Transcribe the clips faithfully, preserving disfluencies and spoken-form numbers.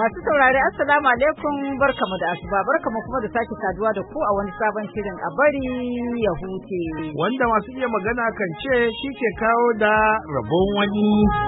Masu saurari assalamu alaikum barkamu da asuba barkamu kuma da sake saduwa da ku a wani sabon shirin a bari ya huce. Wanda masu iya magana kan ce shi ke kawo da rabon wani.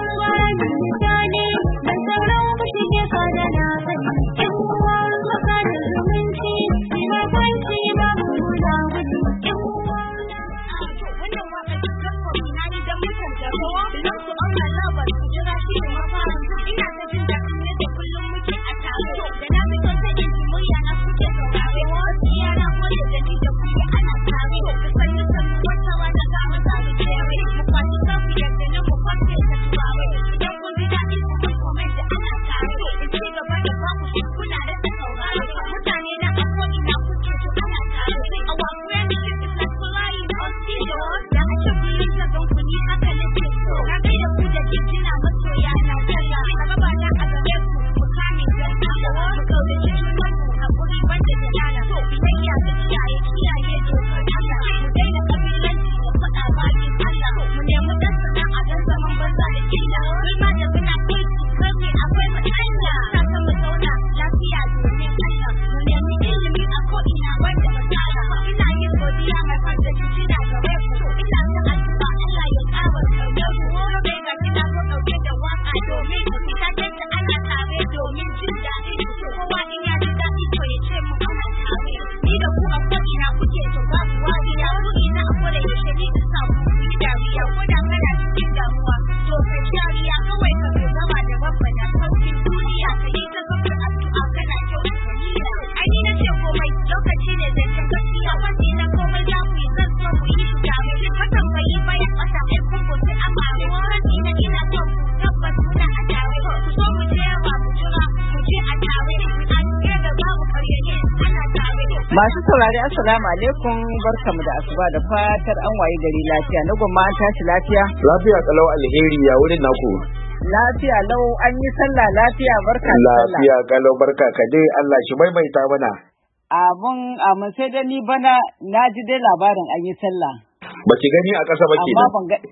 Masu saurari assalamu alaikum barkamu da asuba da fatar an waye gari lafiya na gwamma an tashi lafiya. Lafiya kalau alheri ya wurin naku. Lafiya lau an yi sallah lafiya barka da sallah. Lafiya kalau barka ka dai Allah shi maimaita mana. Abun amun sai da ni bana na ji dai labarin an yi sallah. Baki gani a ƙasa ba kenan. Amma ban gani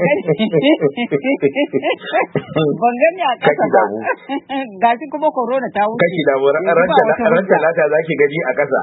ban gani a ƙasa ba. Gashi kuma corona ta wuce. Kaki da ran talata zaki gani a ƙasa.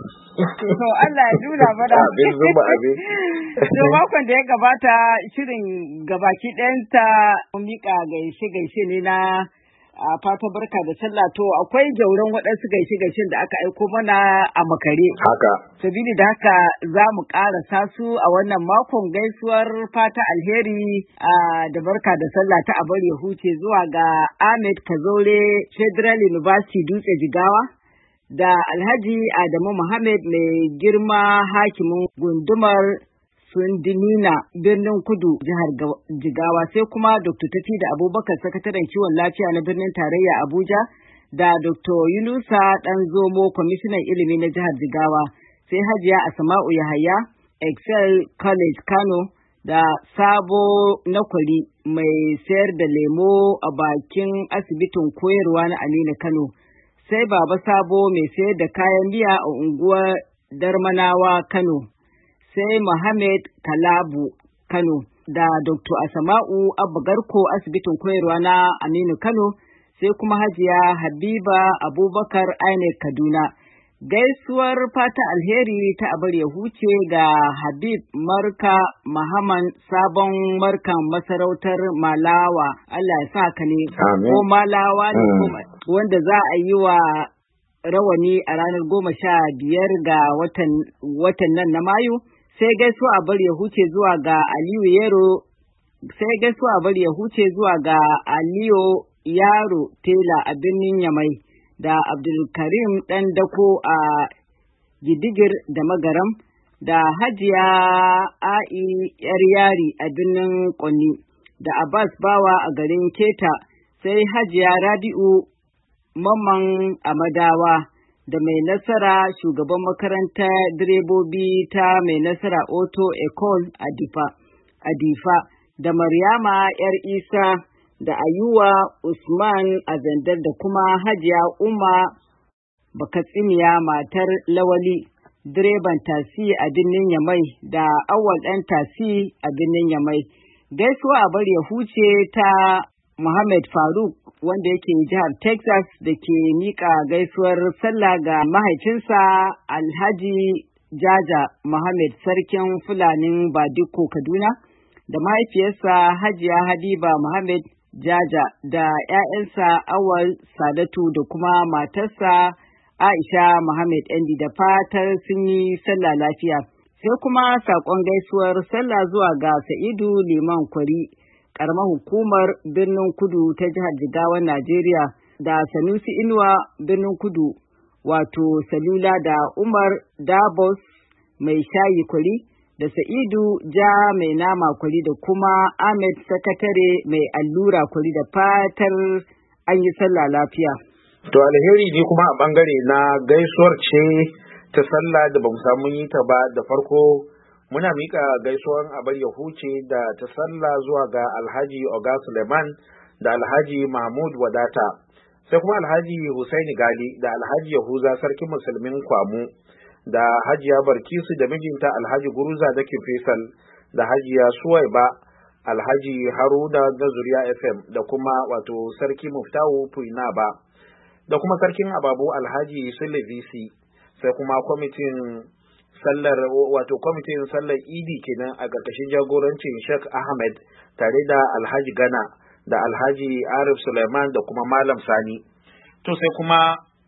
To Allah ya jura mana. Abin zuba abin. To makon da ya gabata shirin gabaki ɗayanta mun miƙa gaishe gaishe ne na a fata barka da sallah. To akwai jauran waɗansu gaishe-gaishen da aka aiko mana a makare. Haka. Sabili da haka za mu ƙarasa su a wannan makon gaisuwar fata alheri da barka da sallah ta abar ya huce zuwa ga Ahmed Kazore Federal University Dutse Jigawa da Alhaji Adamu Muhammad mai girma hakimin gundumar Sundinina birnin Kudu jihar Jigawa sai kuma Doctor Tafi da Abubakar sakataren kiwon lafiya na birnin tarayya Abuja da Doctor Yunusa Danzomo kwamishinan ilimi na jihar Jigawa sai Hajiya Asma'u Yahaya Excel College Kano da Sabo Nakwari mai sayar da lemo a bakin asibitin koyarwa na Aminu Kano sai Baba Sabo mai sayar da kayan miya a unguwar Darmanawa Kano sai Muhammad Kalabu Kano da Doctor Asma'u Abba Garko asibitin koyarwa na Aminu Kano sai kuma Hajiya Habiba Abubakar Ainek Kaduna. Gaisuwar fata alheri ta abar ya huce ga Habib Marka Muhammad sabon markan masarautar Malawa. Allah ya sa ka ne ko Malawa ne wanda za a yi wa rawani a ranar goma sha biyar ga watan watan nan na Mayu. Sai gaisuwa a bari ya huce zuwa ga Aliyu Yaro sai gaisuwa a bari ya huce zuwa ga Aliyu Yaro Tela a birnin Yamai da Abdulkarim dan dako a Gidigir da Magaram da Hajiya Ai yar yari a birnin Konni da Abbas Bawa a garin Keta sai Hajiya Rabi'u Mamman Amadawa da mai nasara shugaban makaranta direbobi ta mai nasara Auto Ecole a Difa da Maryama ‘yar Isa da Ayuwa Usman a Zandar da kuma Hajiya Umma Bakatsiniya matar Lawali direban tasi a birnin Yamai da Awal ɗan tasi a birnin Yamai. Gaisuwa a bari ya huce ta Muhammad Faruk wanda yake jihar Texas da ke miƙa gaisuwar sallah ga mahaifinsa Alhaji Jaja Muhammad Sarkin Fulanin Badiko Kaduna da mahaifiyarsa Hajiya Habiba Muhammad Jaja da ‘ya'yansa Awal Sadatu da kuma matarsa Aisha Muhammad Endi da fatar sun yi sallah lafiya. Sai kuma saƙon gaisuwar sallah zuwa ga Sa'idu Liman Kwari, ƙaramar hukumar Birnin Kudu ta jihar Jigawan Najeriya, da Sanusi Inuwa Birnin Kudu, wato Salula da Umar Dabos mai shayi Kwari, da Sa'idu Ja mai nama Kwari da kuma Ahmed Sakatare mai allura Kwari da fatar an yi sallah lafiya. To alheri ne kuma a bangare na gaisuwar ce ta sallah da bamu samu yi ta ba. Da farko muna mika gaisuwar abar ya huce da ta sallah zuwa ga Alhaji Oga Suleiman da Alhaji Mahmud Wadata, sai kuma Alhaji Husaini Gali da Alhaji Yahuza Sarkin Musulmin Kwamu, da Hajiya Barkisu da mijinta Alhaji Guruza da Faisal, da Hajiya Suwaiba, Alhaji Haruna da Zuriya F M, da kuma wato Sarki Muftawu Puinaba, da kuma Sarkin Ababu Alhaji Sule V C, sai kuma kwamitin sallar wato kwamitin sallar Idi kenan a ƙarƙashin jagorancin Sheikh Ahmed tare da Alhaji Gana da Alhaji Arif Suleiman da kuma Malam Sani. To sai kuma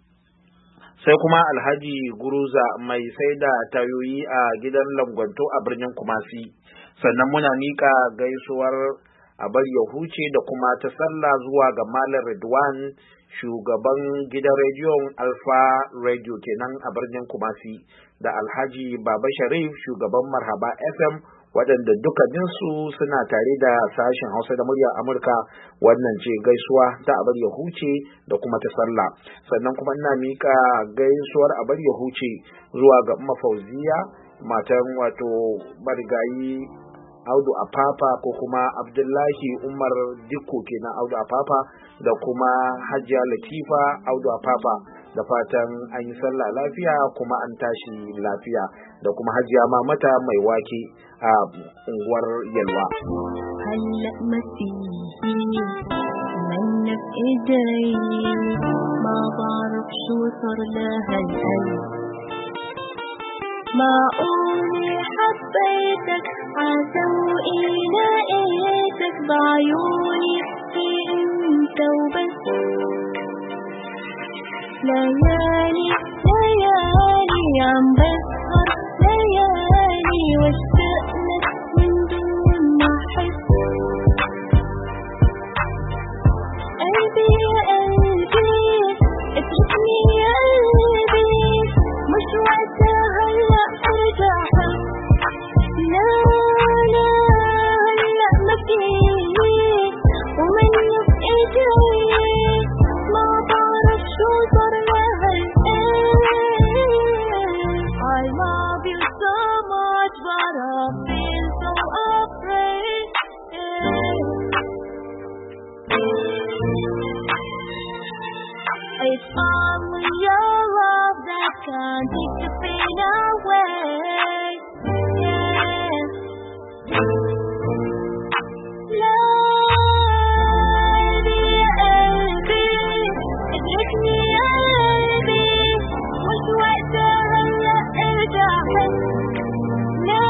sai kuma Alhaji Guruza mai sai da tayoyi a gidan Langwanto a birnin Kumasi. Sannan muna mika gaisuwar abar ya huce da kuma ta sallah zuwa ga Malam Ridwan, shugaban gidan rediyon Alfa Radio kenan a birnin Kumasi, da Alhaji Baba Sharif, shugaban Marhaba F M, waɗanda dukkaninsu suna tare da sashen Hausa da muryar Amurka. Wannan ce gaisuwa ta abar ya huce da kuma ta sallah. Sannan kuma ina mika gaisuwar abar ya huce zuwa ga Umma Fauziya, matan wato marigayi Audu Apapa ko kuma Abdullahi Umar Dikko kenan Audu Apapa, da kuma Hajiya Latifa Audu Apapa, da fatan an yi sallah lafiya kuma an tashi lafiya, da kuma Hajiya Mamata mai wake a unguwar Yalwa. معقولي حبيتك عزوا إليك بعيوني انت وبس. ليالي ليالي عم بسهر ليالي واشتقلك من دون ما احس. قلبي يا قلبي اتركني يا قلبي، مش وقتها هلا ارجع حب. لا لا هلا ما فيك ومنه بايدي، ما بعرف شو صار لهالقلب. I love you so much but I feel so afraid. It's only your love that can take the pain away. Yeah. قلبي يا قلبي اتركني يا قلبي، مش وقتها هلا ارجع حس. لا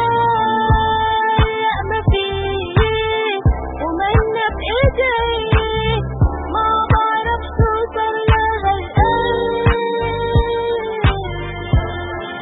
لا ما فيك ومنا بايدي، ما بعرف شو صار لهالقلب.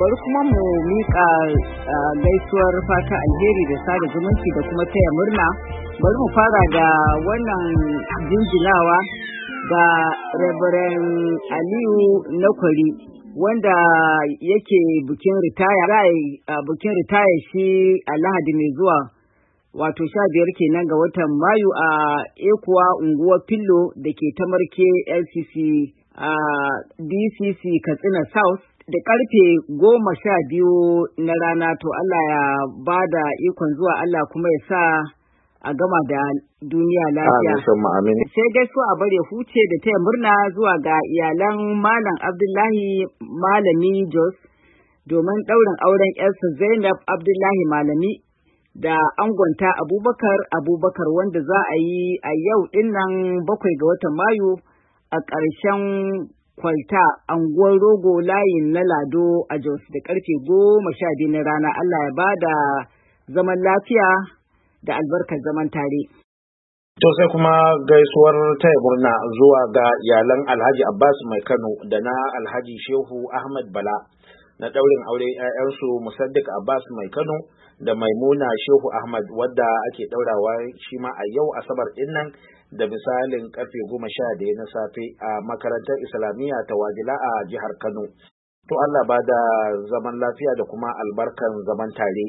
bari kuma mu miƙa gaisuwar fata alheri da sada zumunci da kuma taya murna. Bari mu fara da wannan jinjinawa ga Reverend Aliyu Nakwari wanda yake bikin ritaya bikin ritaya shi a Lahadi mai zuwa wato sha biyar kenan ga watan Mayu a Ekuwa unguwar Fillo da ke Tamarke L C C a D C C Katsina South da karfe goma sha biyu na rana. To Allah ya bada ikon zuwa, Allah kuma ya sa a gama da duniya lafiya. Sai gaisuwa a bare huce da taya murna zuwa ga iyalan Malam Abdullahi Malami Jos domin ɗaurin auren yarsa Zainab Abdullahi Malami da angonta Abubakar Abubakar wanda za a yi a yau dinnan bakwai ga watan Mayu a ƙarshen kwalta anguwar Rogo layin na Lado a Jos da karfe goma sha biyu na rana. Allah ya bada zaman lafiya da albarkar zaman tare. To sai kuma gaisuwar taya murna zuwa ga iyalan Alhaji Abbas Mai Kano da na Alhaji Shehu Ahmad Bala na ɗaurin aure 'ya'yansu Musaddiq Abbas Mai Kano da Maimuna Shehu Ahmad wadda ake ɗaurawa shi ma a yau Asabar ɗin nan da misalin karfe goma sha ɗaya na safe a makarantar Islamiyya ta Wajila a jihar Kano. To Allah ba da zaman lafiya da kuma albarkan zaman tare.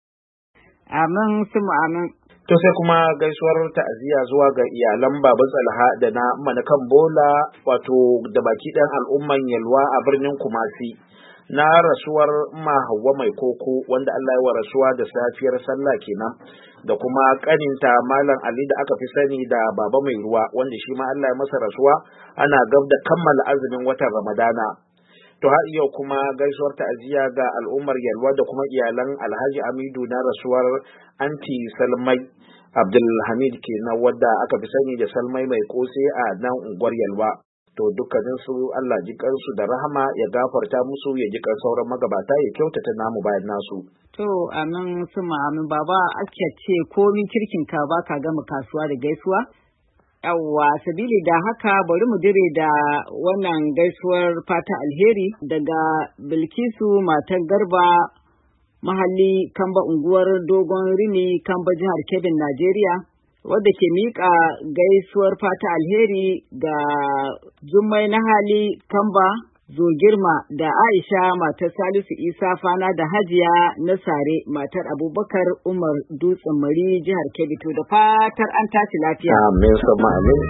Amin sumu amin. To sai kuma gaisuwar ta'aziyya zuwa ga iyalan Baba Tsalha da na Manakan Bola wato da baki ɗan al'umman Yalwa a birnin Kumasi na rasuwar Ma Hauwa Mai Koko wanda Allah ya wa rasuwa da safiyar sallah kenan, da kuma kaninta Malam Ali da aka fi sani da Baba Mai Ruwa wanda shi ma Allah ya masa rasuwa ana gab da kammala azumin watan Ramadana. To har yau kuma gaisuwar ta'aziyya ga al'ummar Yalwa da kuma iyalan Alhaji Hamidu na rasuwar Anti Salmai Abdulhamid kenan wadda aka fi sani da Salmai Mai Kose a nan unguwar Yalwa. To dukkanin su Allah ji kansu da rahama ya gafarta musu ya ji kan sauran magabata ya kyautata namu bayan nasu. To amin suma amin baba ake ce komi kirkin ka baka gama kasuwa da gaisuwa. Yawwa sabili da haka bari mu dire da wannan gaisuwar fata alheri daga Bilkisu matar Garba mahalli Kamba unguwar Dogon Rini Kamba jihar Kebbi Najeriya wadda ke miƙa gaisuwar fata alheri ga Jummai na hali Kamba Zogirma da Aisha matar Salisu Isa Fana da Hajiya Nasare matar Abubakar Umar Dutsen Mari jihar Kebbi. To da fatar an tashi lafiya. Amin sama amin.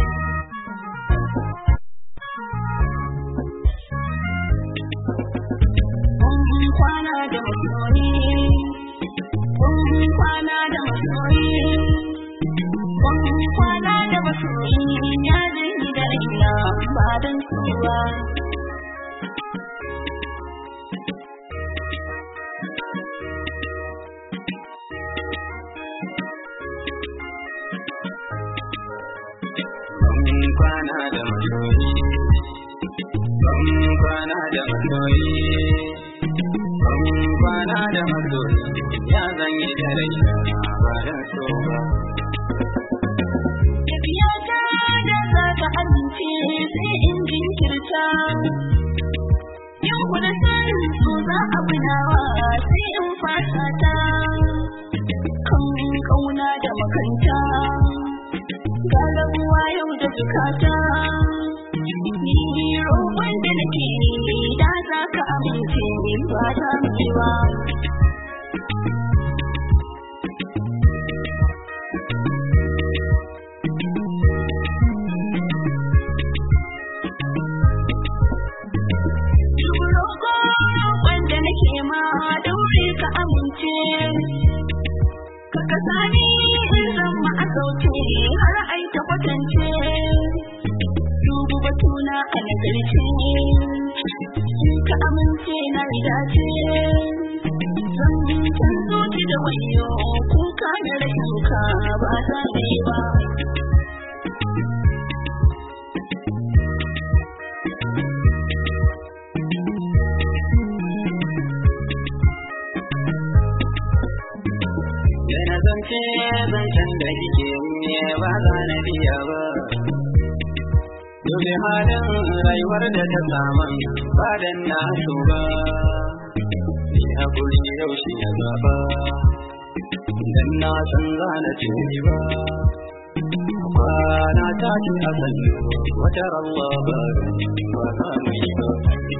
Kwana da masoyi, kwana da masoyi, kwana da masoyi, ya zai da ina ba don kowa. Kwana da masoyi, kwana da masoyi, kwana da masoyi, ya zan yi da raina ba da so ba. Tafiyata da za ka amince sai in jinkirta, yau kuna sanin so za a bunawa sai in fata ta, kan kauna da makanta. Galabuwa yau da zukata, ni roƙon da nake da za ka amince ba ta cewa. Roƙon da nake ma daure ka amince, ka kasa ni in zama a sauke har ai ta kwatance, dubu batuna a nazarce, in ka amince na dace, zan can zoci da wayo kuka da rashin ka ba za ne ba. Yana zance zancen da kike ne ba za na biya ba. Dole halin rayuwar da ta saman ba dan na so ba. ba idan na san zana ce ba kwana ta ce a sanyo wata Allah ba ba za mu yi ba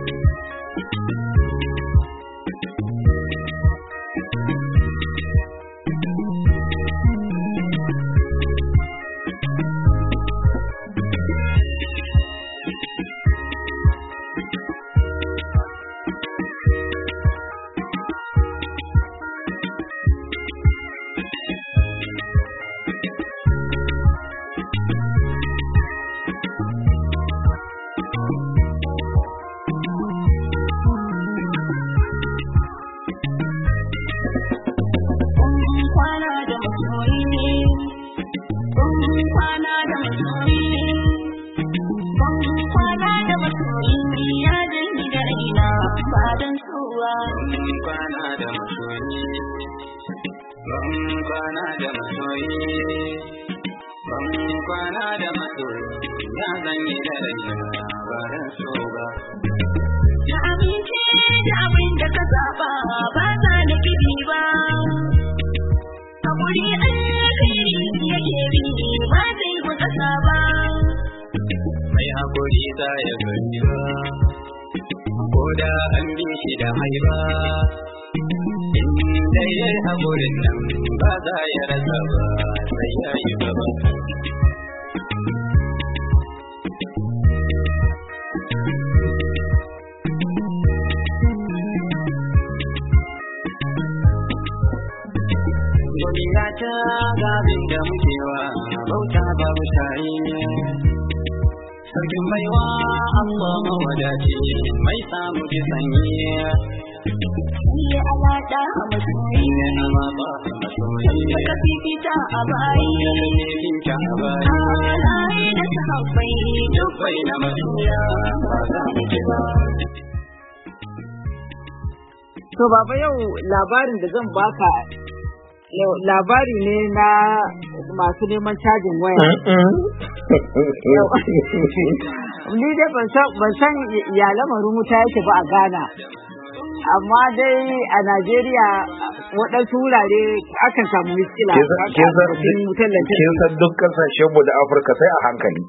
sarkin baiwa Allah mawadaci mai samu ji sanyi Ni alaɗa a masoyi ne alaba masoyi Ka fifita a bayi ne fifita a bayi Alaye da sahabbai dubbai na masoya ba za mu ji ba. To baba yau labarin da zan baka labari ne na masu neman cajin waya. Ni dai ban san ya lamarin wuta yake ba a Ghana. Amma dai a Najeriya waɗansu wurare akan samu miskila. Kin san duk kasashen mu da Afirka sai a hankali.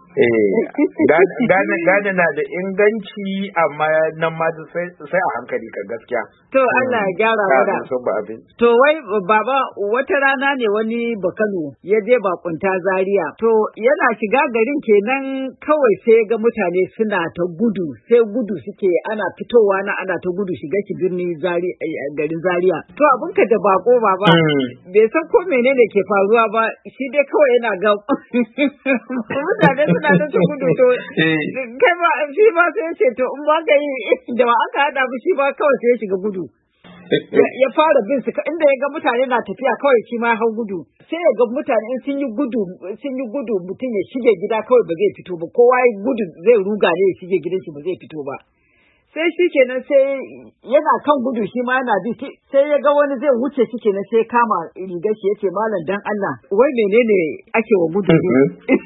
Ghana na da inganci amma nan ma sai a hankali kan gaskiya. To Allah ya gyara wada. To wai baba wata rana ne wani Bakano ya je bakunta Zaria. To yana shiga garin kenan kawai sai ga mutane suna ta gudu sai gudu suke ana fitowa na ana ta gudu shiga shi birni garin Zaria. To abinka da bako baba bai san ko menene ke faruwa ba shi dai kawai yana ga mutane suna ta gudu to kai ba shi ba sai ce to in ba ka yi da ba aka hada mu shi ba kawai sai ya shiga gudu. Ya fara bin su inda ya ga mutane na tafiya kawai shi ma hau gudu sai ya ga mutane in sun yi gudu sun yi gudu mutum ya shige gida kawai ba zai fito ba kowa ya gudu zai ruga ne ya shige gidan shi ba zai fito ba sai shi kenan sai yana kan gudu shi ma yana bi sai ya ga wani zai wuce shi kenan sai kama rigar shi yace malam dan Allah wai menene ake wa gudu ne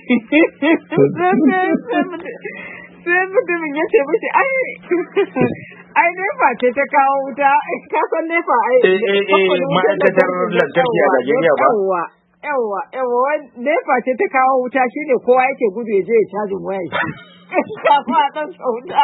sai mutumin ya ce mishi ai ai nefa ce ta kawo wuta ka san nefa ai ma'aikatar lantarki a Najeriya ba yawa yawa nefa ce ta kawo wuta shine kowa yake gudu ya je ya cajin waya shi kafin a ɗan sauta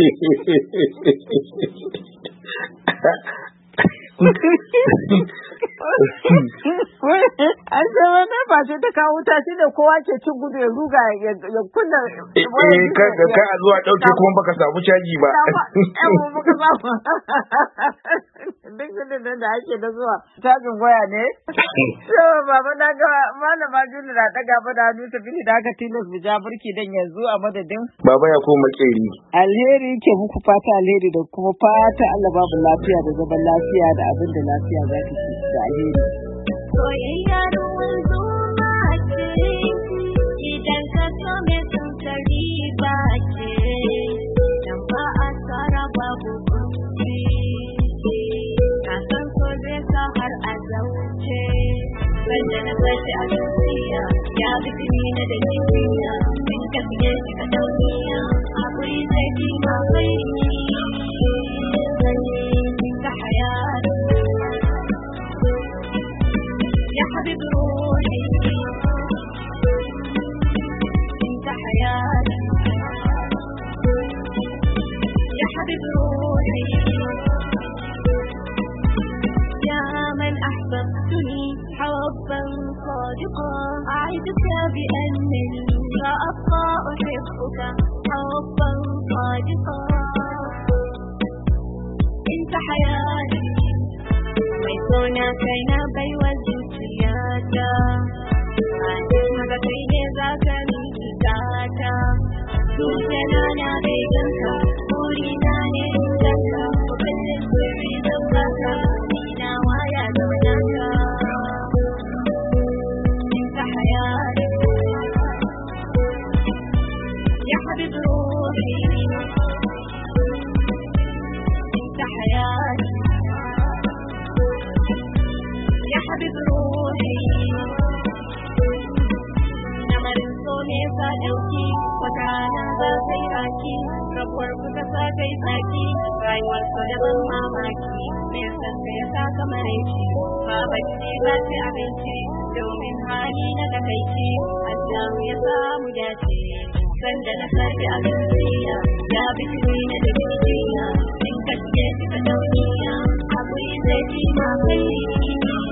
an ce wani ba ce ta kawo wuta shi ne kowa ke cin gudu ya ruga ya kunna eh ka ka a zuwa ɗauke kuma baka samu caji ba yawa baka samu duk gudun da ake da zuwa cajin waya ne so baba na ga malama Juli na ɗaga ba da hannu ta bini da aka tilas mu ja burki dan yanzu a madadin baba ya koma keri alheri ke muku fata alheri da kuma fata Allah babu lafiya da zaman lafiya da abin da lafiya za ta ci da alheri. Soyayya ruwan zuma ce, idan ka so mai sun kari ba ce, dan ba a tsara babu kunci. Ka san so zai sa har a zauce, wanda na bashi a duniya, ya bi jini na da jikiya, in ka fiye shi ka dauniya, akwai zai fi mawai. وعدتك بأن لا أبقى أحبك حبا صادقا. انت حياتي mai sona kai na baiwa zuciyata, maka kai ne za ka miki tata, zuciya na dai ganka, buri na ne ganka, kullum sirri zan baka, ina waya zama naka. انت حياتي يا حبيب روحي، انت حياتي يا حبيب روحي. نمرن سوني سادوكي وكانا ذا سيراكي ربور كسا كي ساكي رايوار سودبن ماماكي نيسان كيسا كمريكي بابكي ذاتي أبنكي دومين حالي نتكيكي أجام يسا مجاتي سندنا ساري أبنكيا يا بكوين دكيكيا إنكت جيسي كدونيا أبوي زيتي ما خيري.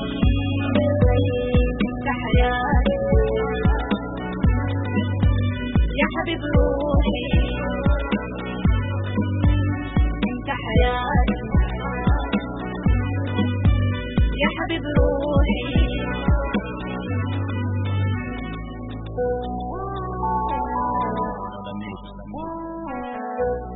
يا حبيب روحي انت حياتي، يا حبيب روحي.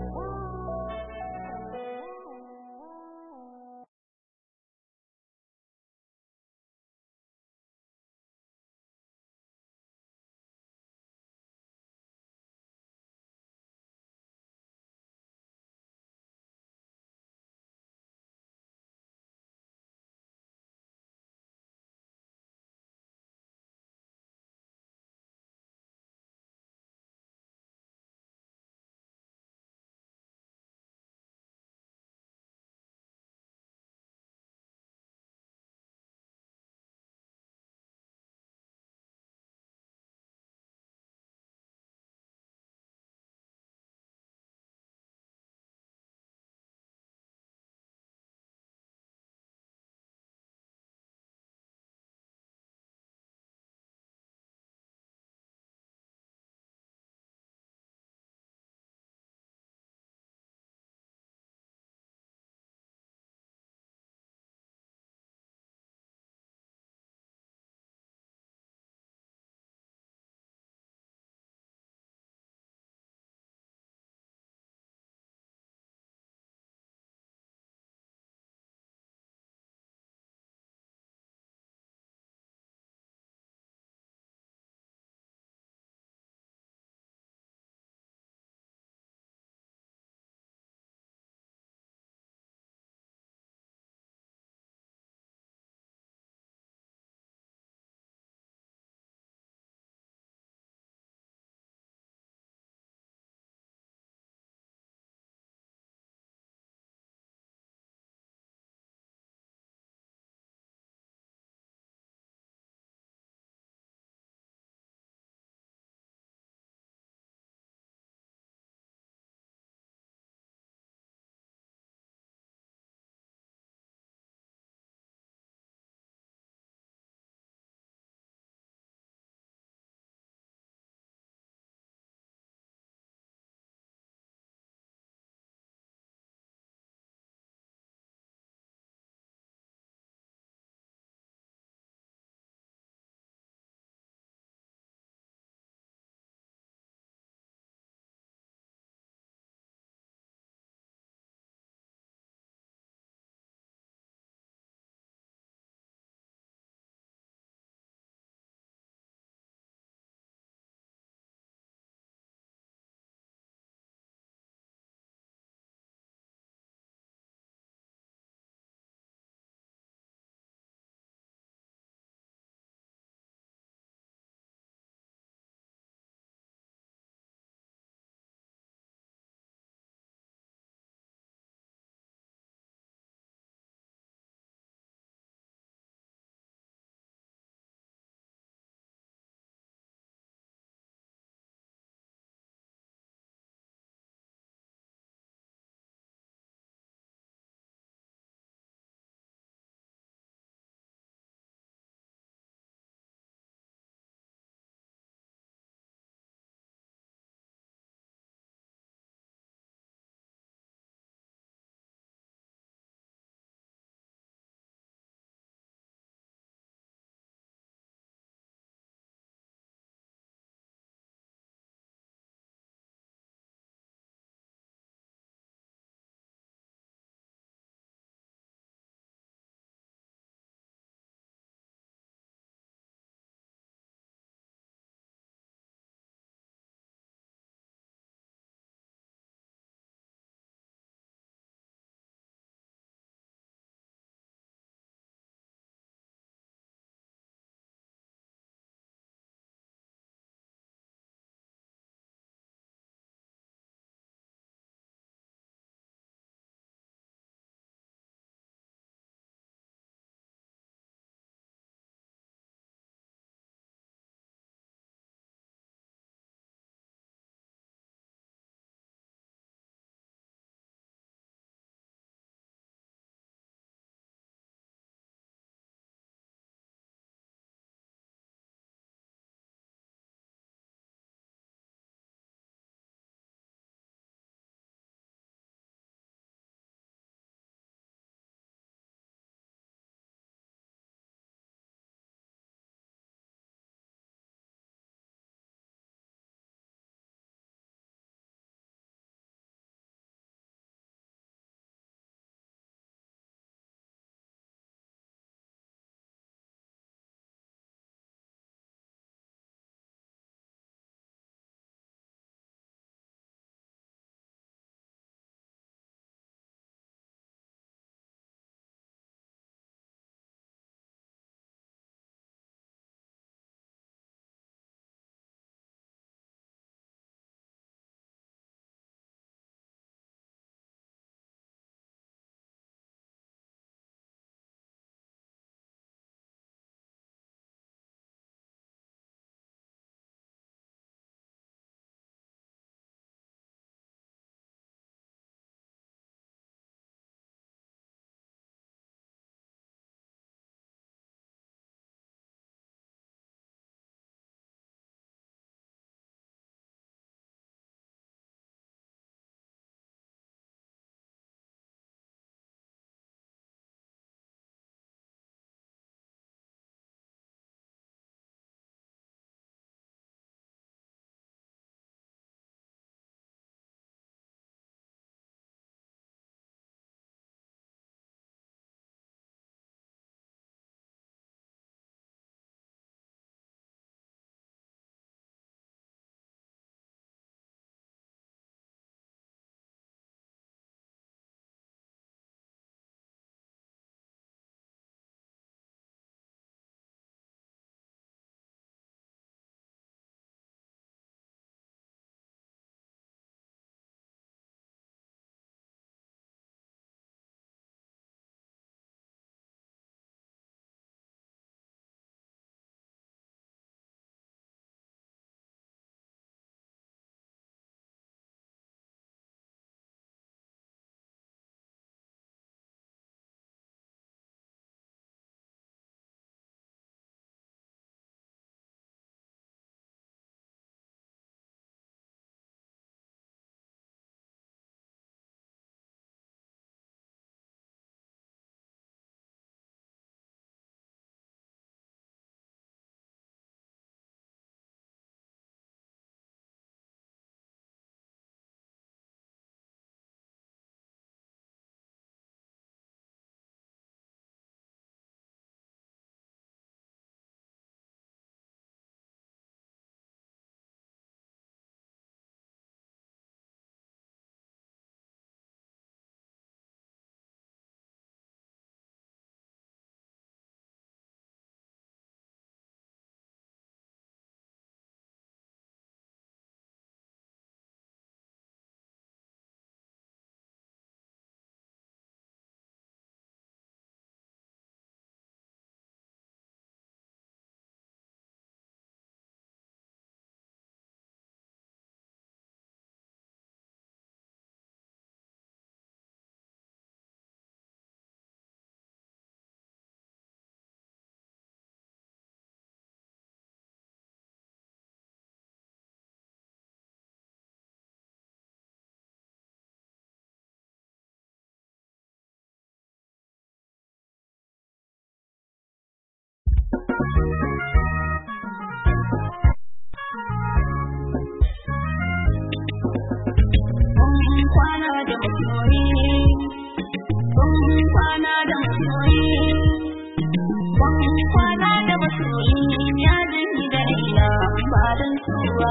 kwana da masoyi, ban kwana da masoyi ya jini da raina ba don tsuwa.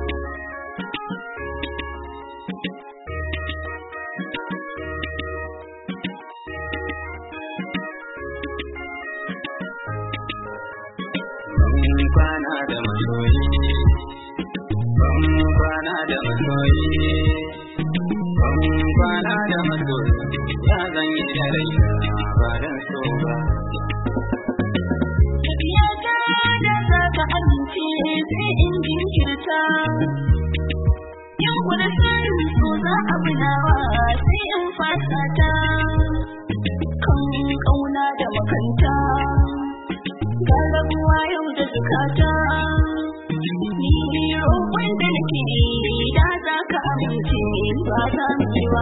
Kwana da masoyi, ban kwana da masoyi, ban kwana da masoyi ya zan yi da raina ba don so ba. Tafiyata da za ka amince sai in jinkirta, yan kuda san so za a bunawa sai in fasa ta, kan ƙauna da makanta. Garabuwa yau da zukata, ni roƙon da nake da za ka amince ba za mu yi ba.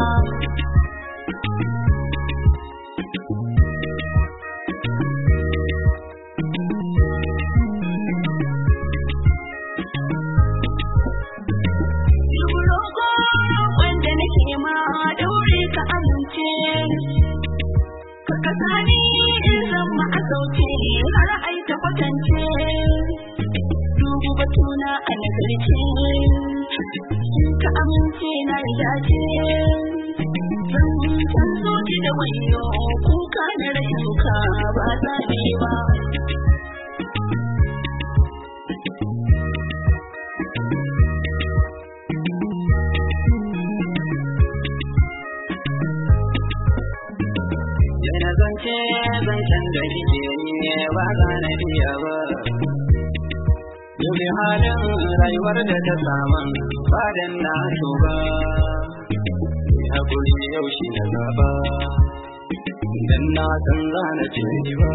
Duk roƙon da nake ma daure ka amince, ka kasa ni in zama a sauke har ai ta kwatance, dubu batuna a nazarce, ka amince na dace, zan san soji da wayo kuka na rashin ka ba za ne ba. Yana zance zancen da kike yi ba za na biya ba. Dubi halin rayuwar da ta saman fadan na so ba. Ni haƙuri yau shi na zaba, idan na san za na ce ba.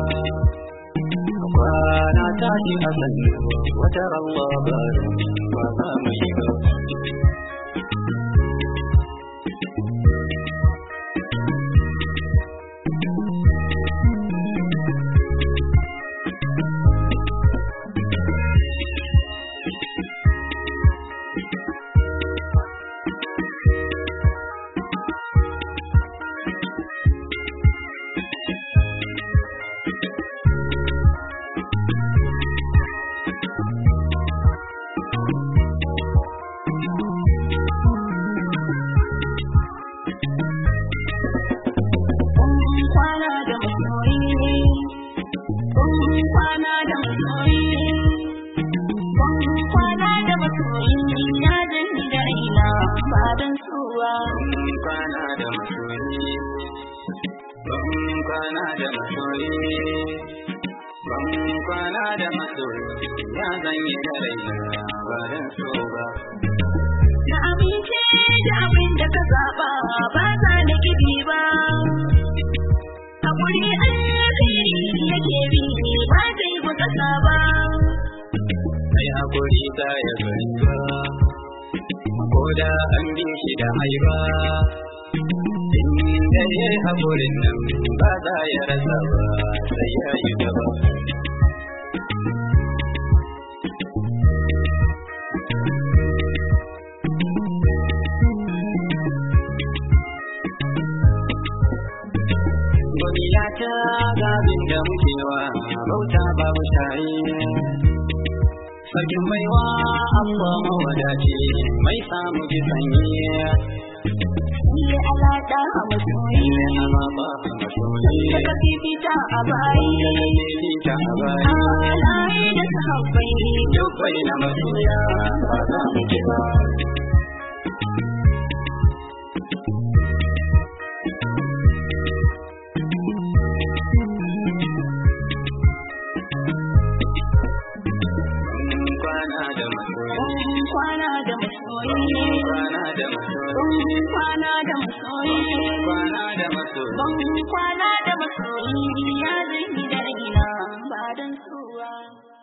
Kwana ta ji a sannu wata Allah ba ba za mu yi ba. kwana da masoyi, ban kwana da masoyi, ban kwana da masoyi, ya zan yi da raina ba dan so ba. Na amince da abin da ka zaba ba za na gidi ba, hakuri alkhairi yake bi ba zai buka ba. Ai hakuri ta ya bari ba, ko da an bi shi da haiba, inda ya yi haƙurin nan ba za ya rasa ba sai ya yi gaba. Gwamila ta gabin da muke wa bauta babu shayi, sarkin baiwa Allah mawadaci mai samu ji sanyi. Ni alaɗa a masoyi, ni alaba a masoyi, daga fifita a bayi, daga fifita a bayi, alayi da sahabbai duk bai na masoya ba za mu ji ba. Kwana da masoyi, kwana da masoyi, kwana da masoyi, kwana da masoyi, kwana da masoyi, ya zai da raina ba dan suwa.